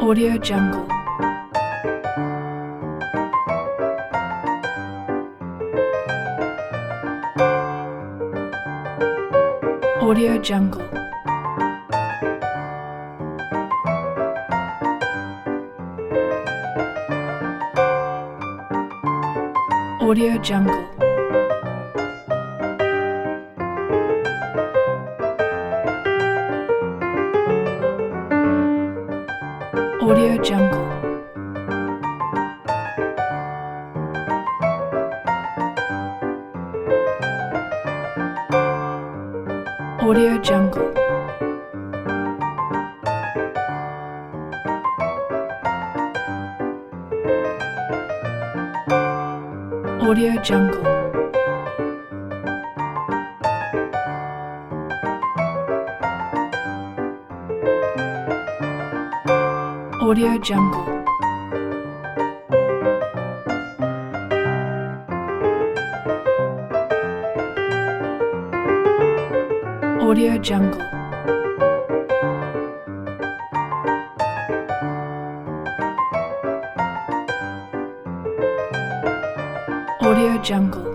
Audio Jungle. Audio Jungle. Audio Jungle. Audio Jungle. Audio Jungle. Audio Jungle. Audio Jungle. Audio Jungle. Audio Jungle.